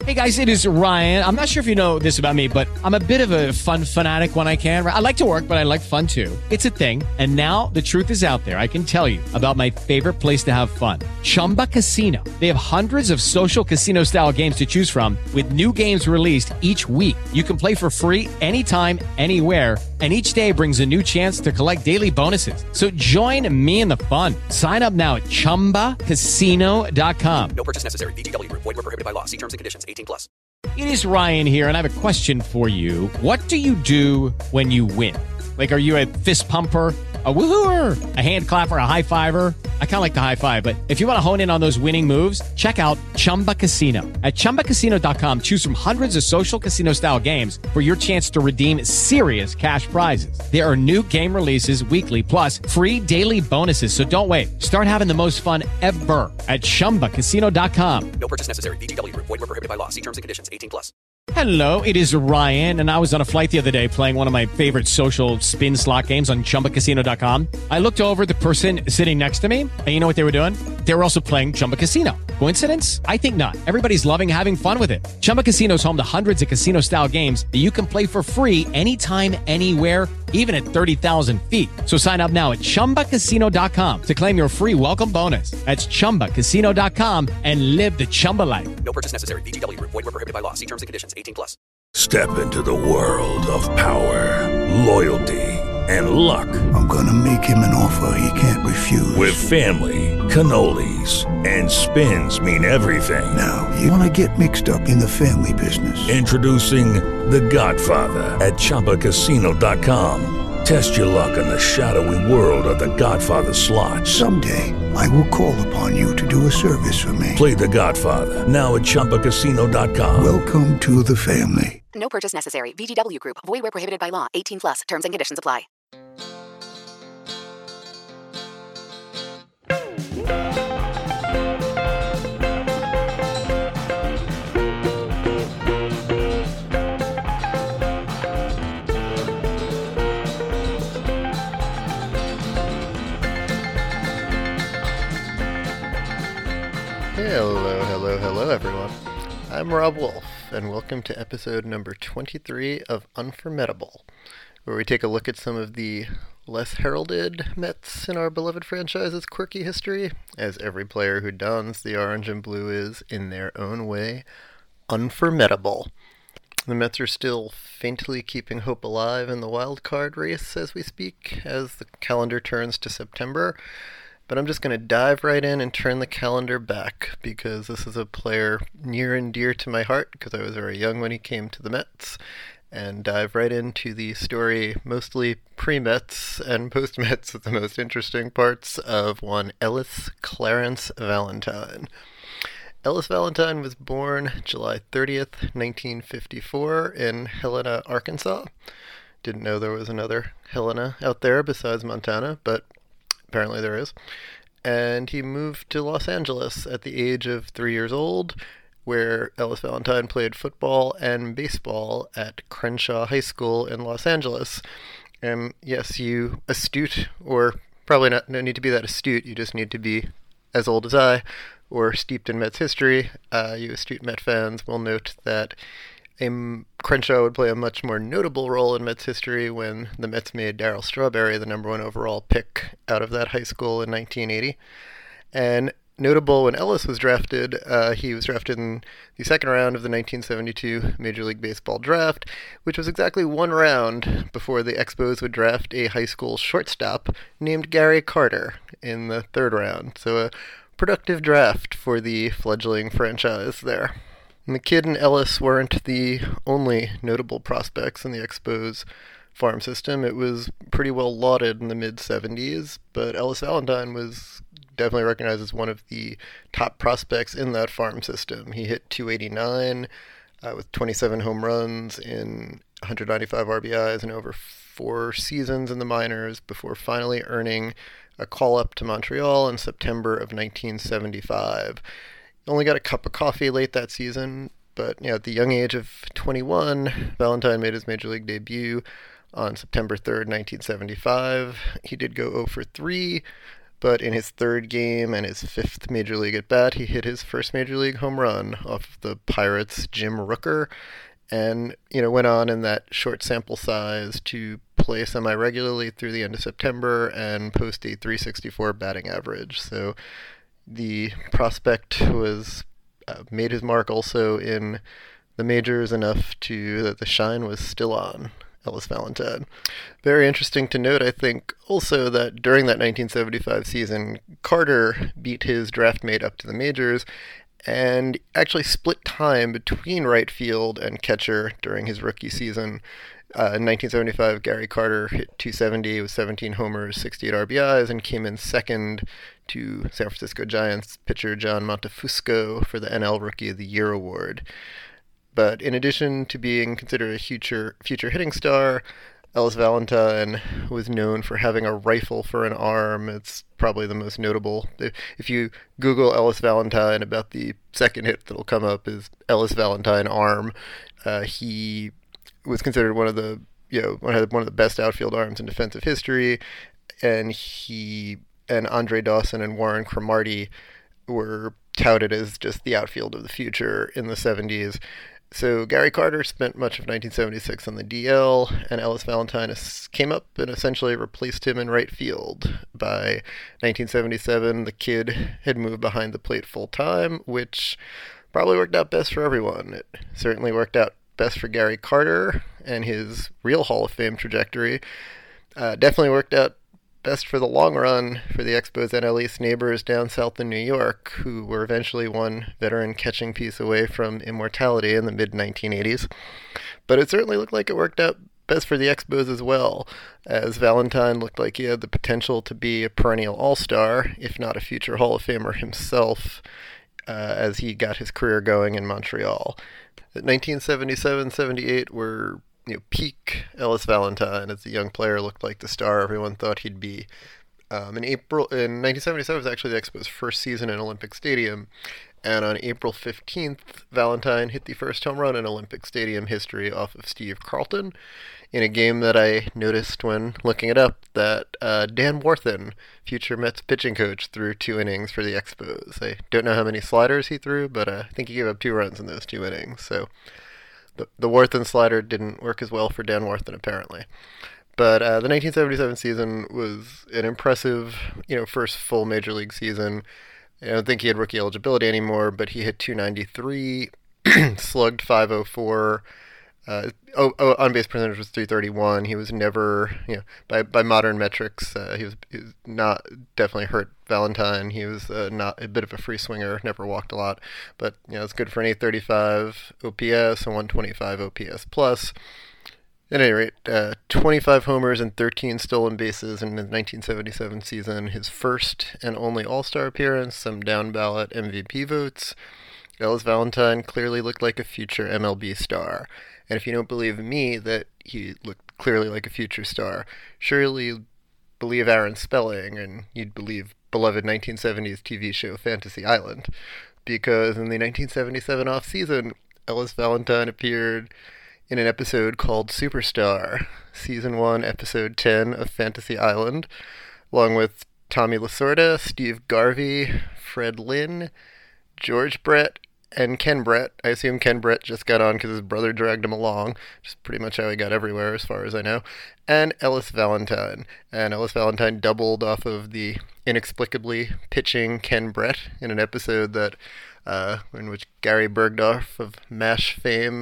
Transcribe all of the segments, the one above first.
Hey guys, it is Ryan. I'm not sure if you know this about me, but I'm a bit of a fun fanatic when I can. I like to work, but I like fun too. It's a thing. And now the truth is out there. I can tell you about my favorite place to have fun. Chumba Casino. They have hundreds of social casino style games to choose from with new games released each week. You can play for free anytime, anywhere. And each day brings a new chance to collect daily bonuses. So join me in the fun. Sign up now at ChumbaCasino.com. No purchase necessary. VGW Group. Void where prohibited by law. See terms and conditions. 18+. It is Ryan here, and I have a question for you. What do you do when you win? Like, are you a fist pumper, a woohooer, a hand clapper, a high fiver? I kind of like the high five, but if you want to hone in on those winning moves, check out Chumba Casino. At ChumbaCasino.com, choose from hundreds of social casino style games for your chance to redeem serious cash prizes. There are new game releases weekly, plus free daily bonuses. So don't wait. Start having the most fun ever at ChumbaCasino.com. No purchase necessary. VGW Group. Void where prohibited by law. See terms and conditions. 18+. Hello, it is Ryan, and I was on a flight the other day playing one of my favorite social spin slot games on ChumbaCasino.com. I looked over at the person sitting next to me, and you know what they were doing? They were also playing Chumba Casino. Coincidence? I think not. Everybody's loving having fun with it. Chumba Casino is home to hundreds of casino-style games that you can play for free anytime, anywhere, even at 30,000 feet. So sign up now at ChumbaCasino.com to claim your free welcome bonus. That's ChumbaCasino.com and live the Chumba life. No purchase necessary. VGW Group. Void where prohibited by law. See terms and conditions. 18+. Step into the world of power, loyalty, and luck. I'm gonna make him an offer he can't refuse. With family, cannolis, and spins mean everything. Now, you wanna get mixed up in the family business. Introducing The Godfather at ChumbaCasino.com. Test your luck in the shadowy world of The Godfather slot. Someday, I will call upon you to do a service for me. Play The Godfather now at ChumbaCasino.com. Welcome to the family. No purchase necessary. VGW Group. Void where prohibited by law. 18+. Terms and conditions apply. Hello, everyone. I'm Rob Wolf, and welcome to episode number 23 of Unformidable, where we take a look at some of the less heralded Mets in our beloved franchise's quirky history, as every player who dons the orange and blue is, in their own way, unformidable. The Mets are still faintly keeping hope alive in the wild card race as we speak, as the calendar turns to September. But I'm just going to dive right in and turn the calendar back, because this is a player near and dear to my heart, because I was very young when he came to the Mets, and dive right into the story, mostly pre-Mets and post-Mets, the most interesting parts of one Ellis Clarence Valentine. Ellis Valentine was born July 30th, 1954 in Helena, Arkansas. Didn't know there was another Helena out there besides Montana, but apparently there is. And he moved to Los Angeles at the age of 3 years old, where Ellis Valentine played football and baseball at Crenshaw High School in Los Angeles. And yes, you astute, or probably not, no need to be that astute, you just need to be as old as I, or steeped in Mets history. You astute Met fans will note that Crenshaw would play a much more notable role in Mets history when the Mets made Darryl Strawberry the number one overall pick out of that high school in 1980. And notable when Ellis was drafted, he was drafted in the second round of the 1972 Major League Baseball draft, which was exactly one round before the Expos would draft a high school shortstop named Gary Carter in the third round. So a productive draft for the fledgling franchise there. And the kid and Ellis weren't the only notable prospects in the Expos farm system. It was pretty well lauded in the mid-70s, but Ellis Valentine was definitely recognized as one of the top prospects in that farm system. He hit .289 with 27 home runs in 195 RBIs in over 4 seasons in the minors before finally earning a call-up to Montreal in September of 1975. Only got a cup of coffee late that season, but at the young age of 21, Valentine made his Major League debut on September 3rd, 1975. He did go 0 for 3, But in his third game and his fifth Major League at-bat, he hit his first Major League home run off the Pirates' Jim Rooker, and went on in that short sample size to play semi-regularly through the end of September and post a .364 batting average. So the prospect was made his mark also in the majors enough that the shine was still on Ellis Valentine. Very interesting to note, I think, also that during that 1975 season, Carter beat his draft mate up to the majors and actually split time between right field and catcher during his rookie season. In 1975, Gary Carter hit .270 with 17 homers, 68 RBIs, and came in second to San Francisco Giants pitcher John Montefusco for the NL Rookie of the Year award. But in addition to being considered a future hitting star, Ellis Valentine was known for having a rifle for an arm. It's probably the most notable. If you Google Ellis Valentine, about the second hit that'll come up is Ellis Valentine arm. He was considered one of the best outfield arms in defensive history, and he and Andre Dawson and Warren Cromartie were touted as just the outfield of the future in the 70s. So Gary Carter spent much of 1976 on the DL, and Ellis Valentine came up and essentially replaced him in right field. By 1977, the kid had moved behind the plate full-time, which probably worked out best for everyone. It certainly worked out best for Gary Carter and his real Hall of Fame trajectory. Definitely worked out best for the long run for the Expos NL East neighbors down south in New York, who were eventually one veteran catching piece away from immortality in the mid-1980s. But it certainly looked like it worked out best for the Expos as well, as Valentine looked like he had the potential to be a perennial all-star, if not a future Hall of Famer himself, as he got his career going in Montreal. 1977-78 were peak Ellis Valentine as a young player, looked like the star everyone thought he'd be. In 1977 was actually the Expos' first season in Olympic Stadium, and on April 15th, Valentine hit the first home run in Olympic Stadium history off of Steve Carlton in a game that I noticed when looking it up that Dan Warthen, future Mets pitching coach, threw 2 innings for the Expos. I don't know how many sliders he threw, but I think he gave up 2 runs in those 2 innings, so the Warthen slider didn't work as well for Dan Warthen, apparently. But the 1977 season was an impressive, first full major league season. I don't think he had rookie eligibility anymore, but he hit .293, slugged .504. On-base percentage was .331. He was never, by modern metrics, he was not definitely hurt Valentine. He was not a bit of a free swinger, never walked a lot, but it's good for an .835 OPS and 125 OPS plus. At any rate, 25 homers and 13 stolen bases in the 1977 season. His first and only All-Star appearance, some down-ballot MVP votes. Ellis Valentine clearly looked like a future MLB star. And if you don't believe me that he looked clearly like a future star, surely believe Aaron Spelling, and you'd believe beloved 1970s TV show Fantasy Island. Because in the 1977 off-season, Ellis Valentine appeared in an episode called Superstar, Season 1, Episode 10 of Fantasy Island, along with Tommy Lasorda, Steve Garvey, Fred Lynn, George Brett, and Ken Brett. I assume Ken Brett just got on because his brother dragged him along, which is pretty much how he got everywhere as far as I know, and Ellis Valentine. And Ellis Valentine doubled off of the inexplicably pitching Ken Brett in an episode that in which Gary Bergdorf of MASH fame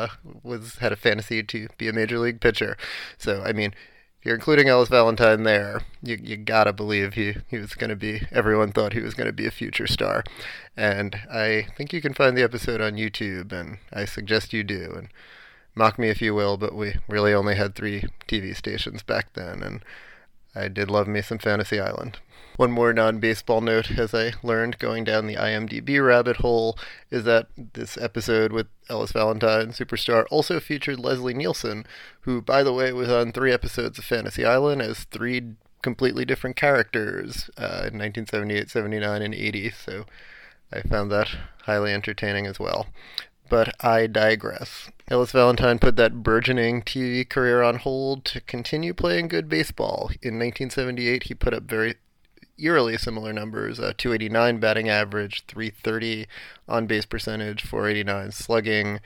had a fantasy to be a major league pitcher. So, I mean, if you're including Ellis Valentine there, you gotta believe he was going to be, everyone thought he was going to be a future star. And I think you can find the episode on YouTube, and I suggest you do. And mock me if you will, but we really only had 3 TV stations back then, and I did love me some Fantasy Island. One more non-baseball note, as I learned going down the IMDb rabbit hole, is that this episode with Ellis Valentine, Superstar, also featured Leslie Nielsen, who, by the way, was on 3 episodes of Fantasy Island as 3 completely different characters in 1978, 79, and 80, so I found that highly entertaining as well. But I digress. Ellis Valentine put that burgeoning TV career on hold to continue playing good baseball. In 1978, he put up very eerily similar numbers, 289 batting average, 330 on-base percentage, 489 slugging,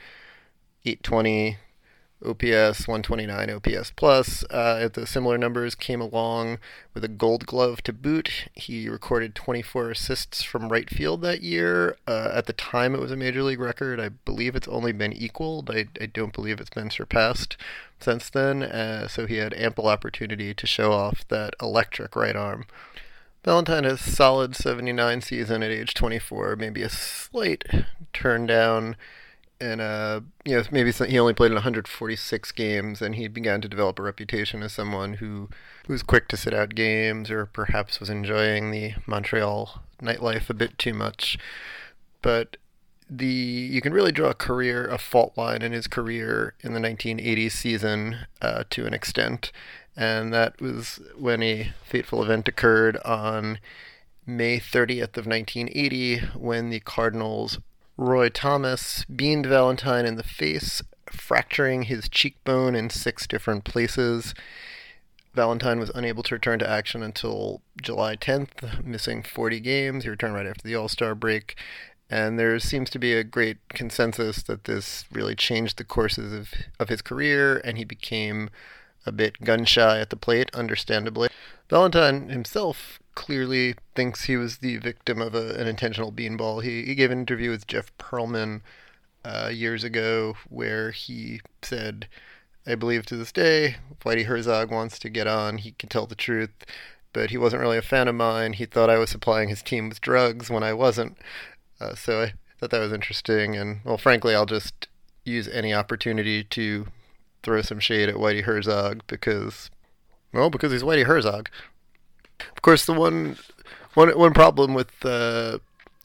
820 OPS, 129 OPS plus. The similar numbers came along with a Gold Glove to boot. He recorded 24 assists from right field that year. At the time, it was a major league record. I believe it's only been equaled. I don't believe it's been surpassed since then. So he had ample opportunity to show off that electric right arm. Valentine has a solid 79 season at age 24, maybe a slight turn down. And, maybe he only played in 146 games, and he began to develop a reputation as someone who was quick to sit out games, or perhaps was enjoying the Montreal nightlife a bit too much. But you can really draw a fault line in his career in the 1980s season to an extent. And that was when a fateful event occurred on May 30th of 1980, when the Cardinals' Roy Thomas beamed Valentine in the face, fracturing his cheekbone in 6 different places. Valentine was unable to return to action until July 10th, missing 40 games. He returned right after the All-Star break. And there seems to be a great consensus that this really changed the courses of his career, and he became a bit gun-shy at the plate, understandably. Valentine himself clearly thinks he was the victim of an intentional beanball. He gave an interview with Jeff Pearlman years ago where he said, "I believe to this day, if Whitey Herzog wants to get on, he can tell the truth, but he wasn't really a fan of mine. He thought I was supplying his team with drugs when I wasn't." So I thought that was interesting, and, well, frankly, I'll just use any opportunity to throw some shade at Whitey Herzog because he's Whitey Herzog. Of course, the one problem with the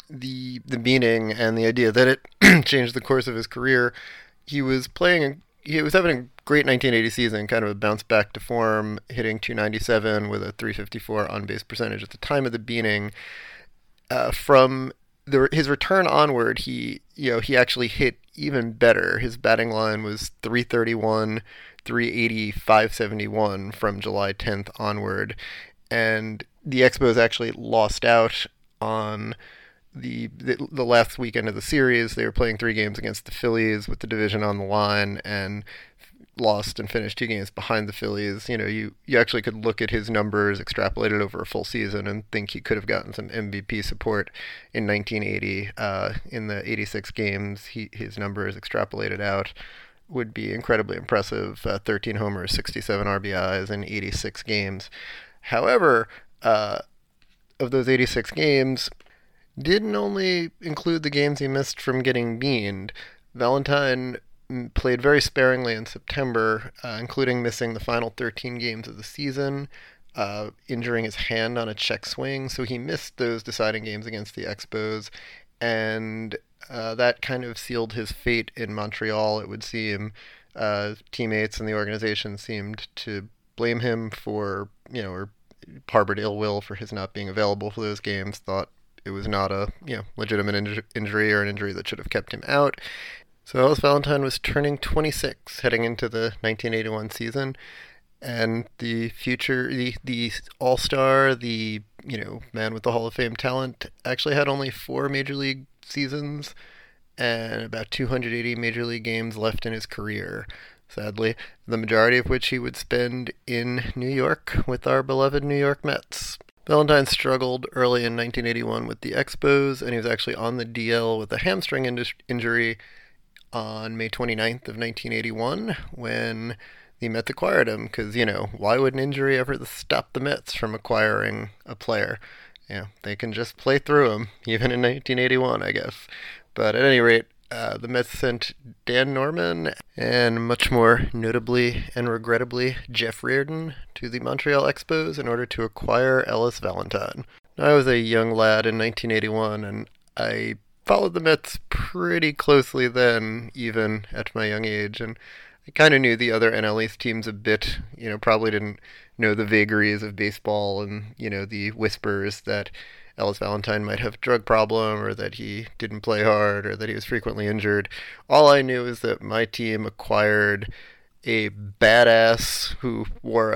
beaning and the idea that it changed the course of his career, he was having a great 1980 season, kind of a bounce back to form, hitting .297 with a .354 on-base percentage at the time of the beaning. From his return onward, he actually hit even better. His batting line was .331, .380, .571 from July 10th onward. And the Expos actually lost out on the last weekend of the series. They were playing 3 games against the Phillies with the division on the line, and lost and finished 2 games behind the Phillies. You actually could look at his numbers extrapolated over a full season and think he could have gotten some MVP support in 1980. In the 86 games, his numbers extrapolated out would be incredibly impressive. 13 homers, 67 RBIs in 86 games. However, of those 86 games, didn't only include the games he missed from getting beaned. Valentine played very sparingly in September, including missing the final 13 games of the season, injuring his hand on a check swing, so he missed those deciding games against the Expos, and that kind of sealed his fate in Montreal, it would seem. Teammates and the organization seemed to blame him for, or harbored ill will for his not being available for those games, thought it was not a legitimate injury or an injury that should have kept him out. So Ellis Valentine was turning 26 heading into the 1981 season, and the future, the all-star, the man with the Hall of Fame talent, actually had only 4 major league seasons and about 280 major league games left in his career, sadly, the majority of which he would spend in New York with our beloved New York Mets. Valentine struggled early in 1981 with the Expos, and he was actually on the DL with a hamstring injury on May 29th of 1981 when the Mets acquired him, because, why would an injury ever stop the Mets from acquiring a player? They can just play through him, even in 1981, I guess. But at any rate, the Mets sent Dan Norman and, much more notably and regrettably, Jeff Reardon to the Montreal Expos in order to acquire Ellis Valentine. I was a young lad in 1981, and I followed the Mets pretty closely then, even at my young age, and I kind of knew the other NL East teams a bit, probably didn't know the vagaries of baseball and, the whispers that Ellis Valentine might have a drug problem, or that he didn't play hard, or that he was frequently injured. All I knew is that my team acquired a badass who wore a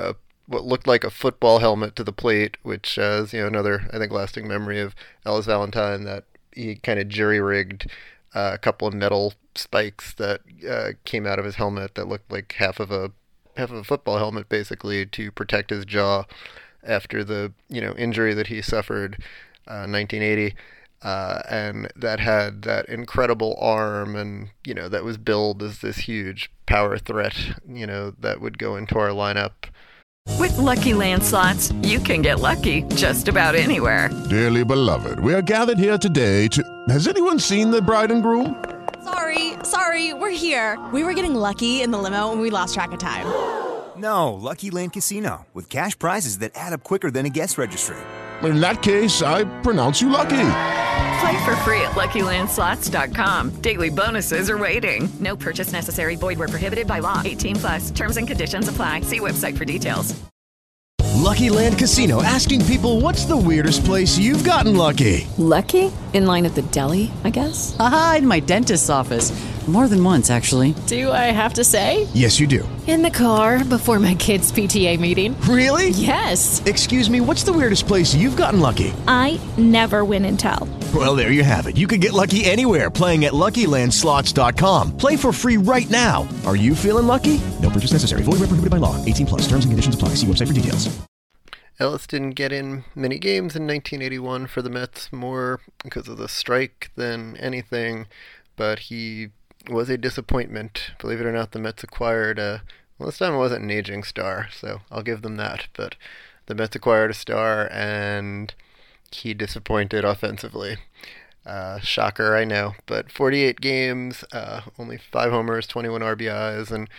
what looked like a football helmet to the plate, which is, another, I think, lasting memory of Ellis Valentine, that he kind of jury-rigged a couple of metal spikes that came out of his helmet that looked like half of a football helmet, basically, to protect his jaw after the, injury that he suffered in 1980. And that had that incredible arm, and, that was billed as this huge power threat, that would go into our lineup. With Lucky Land Slots, you can get lucky just about anywhere. Dearly beloved, we are gathered here today to... Has anyone seen the bride and groom? Sorry, we're here. We were getting lucky in the limo and we lost track of time. No, Lucky Land Casino, with cash prizes that add up quicker than a guest registry. In that case, I pronounce you lucky. Play for free at LuckyLandSlots.com. Daily bonuses are waiting. No purchase necessary. Void where prohibited by law. 18+. Terms and conditions apply. See website for details. Lucky Land Casino, asking people, what's the weirdest place you've gotten lucky? Lucky? In line at the deli, I guess? Aha, in my dentist's office. More than once, actually. Do I have to say? Yes, you do. In the car before my kids' PTA meeting. Really? Yes. Excuse me, what's the weirdest place you've gotten lucky? I never win and tell. Well, there you have it. You can get lucky anywhere, playing at LuckyLandSlots.com. Play for free right now. Are you feeling lucky? No purchase necessary. Void where prohibited by law. 18+. Terms and conditions apply. See website for details. Ellis didn't get in many games in 1981 for the Mets, more because of the strike than anything, but he was a disappointment. Believe it or not, the Mets acquired this time it wasn't an aging star, so I'll give them that, but the Mets acquired a star, and he disappointed offensively. Shocker, I know, but 48 games, only 5 homers, 21 RBIs, and,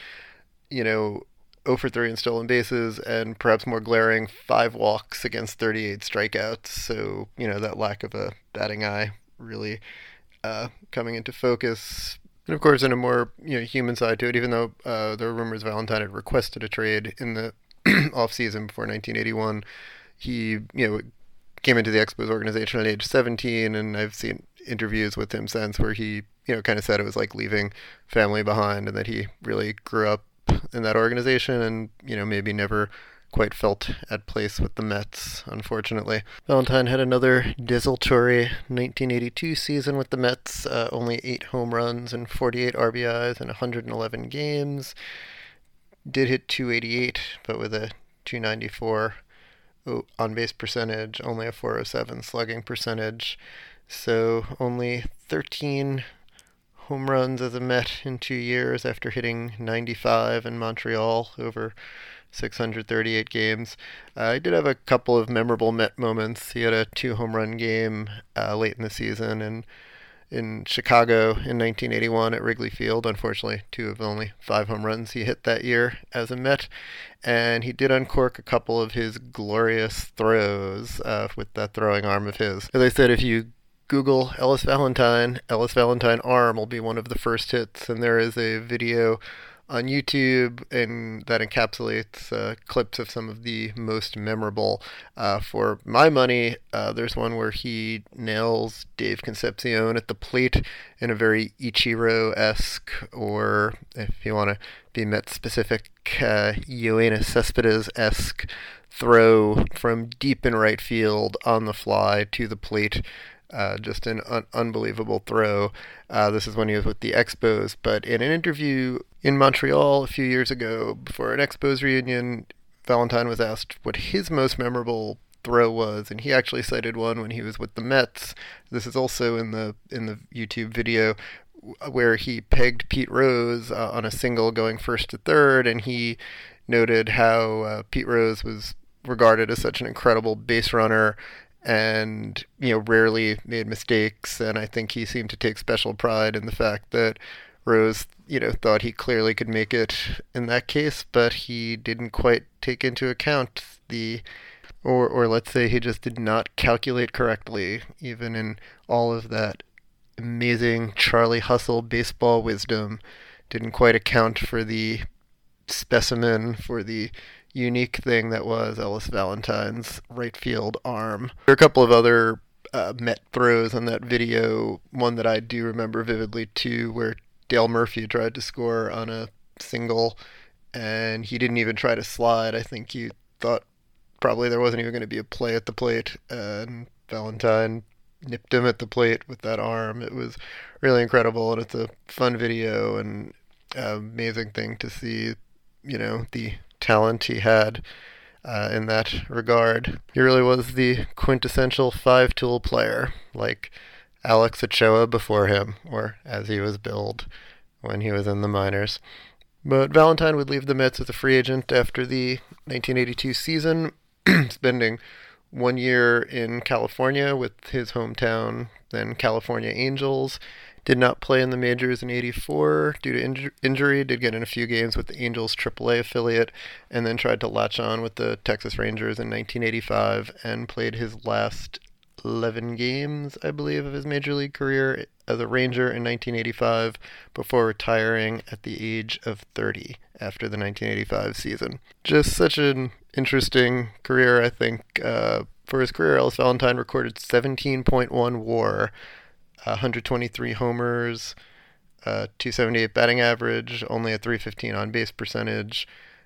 0 for 3 in stolen bases, and perhaps more glaring, 5 walks against 38 strikeouts. So, that lack of a batting eye really coming into focus. And of course, in a more human side to it, even though there were rumors Valentine had requested a trade in the offseason before 1981, he came into the Expos organization at age 17, and I've seen interviews with him since where he kind of said it was like leaving family behind, and that he really grew up in that organization and maybe never quite felt at place with the Mets, unfortunately. Valentine had another desultory 1982 season with the Mets, only 8 home runs and 48 RBIs in 111 games. Did hit .288, but with a .294 on-base percentage, only a .407 slugging percentage. So only 13 home runs as a Met in 2 years after hitting 95 in Montreal over 638 games. He did have a couple of memorable Met moments. He had a 2 home run game late in the season, and in Chicago in 1981 at Wrigley Field. Unfortunately, 2 of the only 5 home runs he hit that year as a Met. And he did uncork a couple of his glorious throws with that throwing arm of his. As I said, if you Google Ellis Valentine arm will be one of the first hits, and there is a video on YouTube and that encapsulates clips of some of the most memorable. For my money, there's one where he nails Dave Concepcion at the plate in a very Ichiro-esque, or if you want to be Met-specific, Yoenis Cespedes-esque throw from deep in right field on the fly to the plate. Just an unbelievable throw. This is when he was with the Expos, but in an interview in Montreal a few years ago, before an Expos reunion, Valentine was asked what his most memorable throw was, and he actually cited one when he was with the Mets. This is also in the YouTube video, where he pegged Pete Rose on a single going first to third, and he noted how Pete Rose was regarded as such an incredible base runner and rarely made mistakes, and I think he seemed to take special pride in the fact that Rose thought he clearly could make it in that case, but he didn't quite take into account or let's say he just did not calculate correctly, even in all of that amazing Charlie Hustle baseball wisdom, didn't quite account for the specimen, for the unique thing that was Ellis Valentine's right field arm. There are a couple of other Met throws on that video. One that I do remember vividly too, where Dale Murphy tried to score on a single, and he didn't even try to slide. I think he thought probably there wasn't even going to be a play at the plate, and Valentine nipped him at the plate with that arm. It was really incredible, and it's a fun video and amazing thing to see, the talent he had in that regard. He really was the quintessential five-tool player, like Alex Ochoa before him, or as he was billed when he was in the minors. But Valentine would leave the Mets as a free agent after the 1982 season, spending 1 year in California with his hometown, then California Angels. Did not play in the majors in 84 due to injury, did get in a few games with the Angels AAA affiliate, and then tried to latch on with the Texas Rangers in 1985 and played his last 11 games, I believe, of his major league career as a Ranger in 1985 before retiring at the age of 30 after the 1985 season. Just such an interesting career, I think. For his career, Ellis Valentine recorded 17.1 WAR, 123 homers, 278 batting average, only a 315 on-base percentage,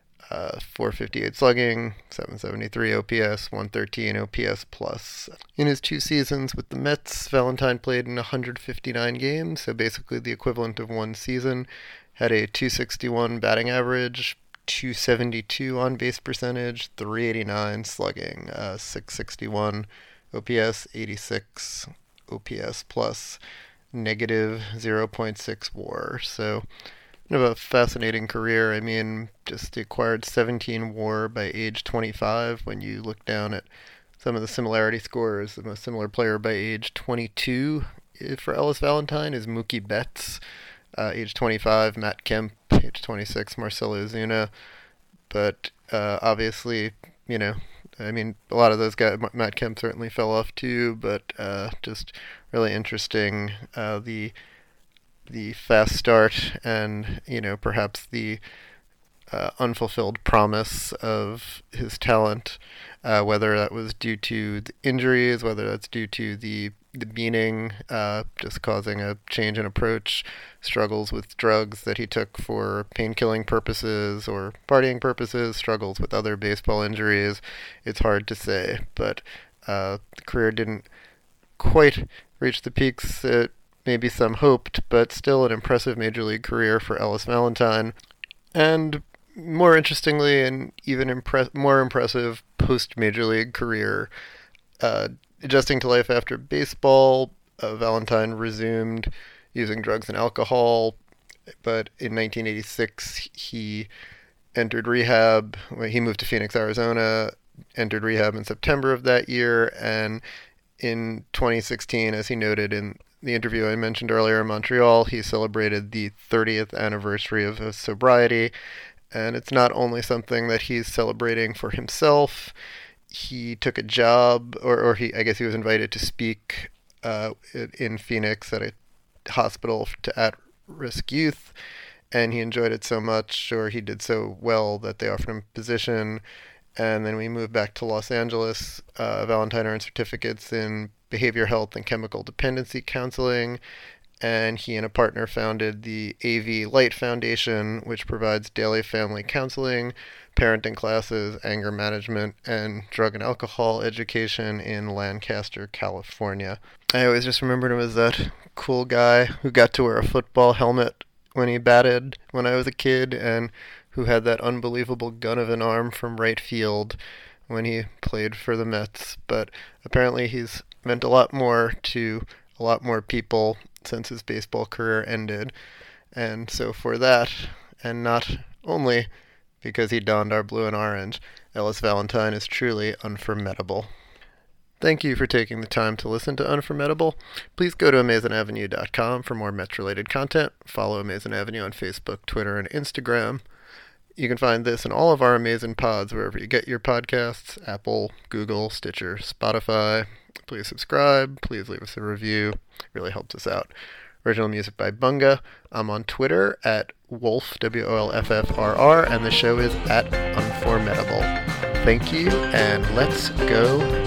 458 slugging, 773 OPS, 113 OPS plus. In his 2 seasons with the Mets, Valentine played in 159 games, so basically the equivalent of 1 season, had a 261 batting average, 272 on-base percentage, 389 slugging, 661 OPS, 86 OPS plus, negative 0.6 WAR. So kind of a fascinating career. I mean, just acquired 17 WAR by age 25. When you look down at some of the similarity scores, the most similar player by age 22 for Ellis Valentine is Mookie Betts, age 25, Matt Kemp, age 26, Marcelo Ozuna. But obviously, a lot of those guys, Matt Kemp certainly fell off too, but just really interesting, the fast start and, perhaps the unfulfilled promise of his talent, whether that was due to the injuries, whether that's due to the beaning, just causing a change in approach, struggles with drugs that he took for pain-killing purposes or partying purposes, struggles with other baseball injuries. It's hard to say, but the career didn't quite reach the peaks that maybe some hoped, but still an impressive major league career for Ellis Valentine. And more interestingly, and even more impressive post-major league career, adjusting to life after baseball, Valentine resumed using drugs and alcohol, but in 1986 he entered rehab. He moved to Phoenix, Arizona, entered rehab in September of that year, and in 2016, as he noted in the interview I mentioned earlier in Montreal, he celebrated the 30th anniversary of his sobriety, and it's not only something that he's celebrating for himself. He took a job, or I guess he was invited to speak in Phoenix at a hospital to at-risk youth, and he enjoyed it so much, or he did so well, that they offered him a position. And then we moved back to Los Angeles. Valentine earned certificates in behavior health and chemical dependency counseling, and he and a partner founded the AV Light Foundation, which provides daily family counseling, parenting classes, anger management, and drug and alcohol education in Lancaster, California. I always just remembered him as that cool guy who got to wear a football helmet when he batted when I was a kid, and who had that unbelievable gun of an arm from right field when he played for the Mets. But apparently he's meant a lot more to a lot more people since his baseball career ended. And so for that, and not only because he donned our blue and orange, Ellis Valentine is truly unforgettable. Thank you for taking the time to listen to Unforgettable. Please go to AmazingAvenue.com for more Mets-related content. Follow Amazing Avenue on Facebook, Twitter, and Instagram. You can find this and all of our amazing pods wherever you get your podcasts: Apple, Google, Stitcher, Spotify. Please subscribe. Please leave us a review. It really helps us out. Original music by Bunga. I'm on Twitter at Wolf, WOLFFRR, and the show is at Unforgettable. Thank you, and let's go